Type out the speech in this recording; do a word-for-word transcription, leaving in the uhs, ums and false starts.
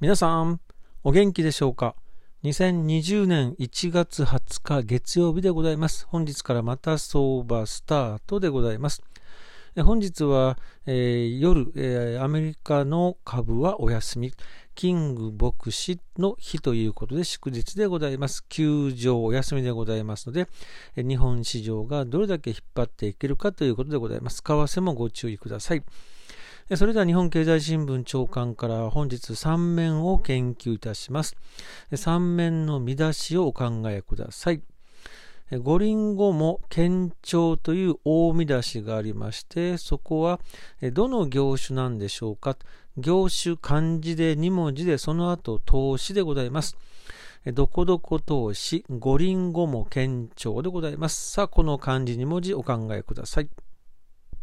皆さん、お元気でしょうか。にせんにじゅうねんいちがつはつか月曜日でございます。本日からまた相場スタートでございます。え本日は、えー、夜、えー、アメリカの株はお休み、キング牧師の日ということで祝日でございます。休場お休みでございますので、え日本市場がどれだけ引っ張っていけるかということでございます。為替もご注意ください。それでは日本経済新聞朝刊から本日さん面を研究いたします。さん面の見出しをお考えください。五輪後も堅調という大見出しがありまして、そこはどの業種なんでしょうか。業種漢字でに文字で、その後投資でございます。どこどこ投資、五輪後も堅調でございます。さあ、この漢字に文字お考えください。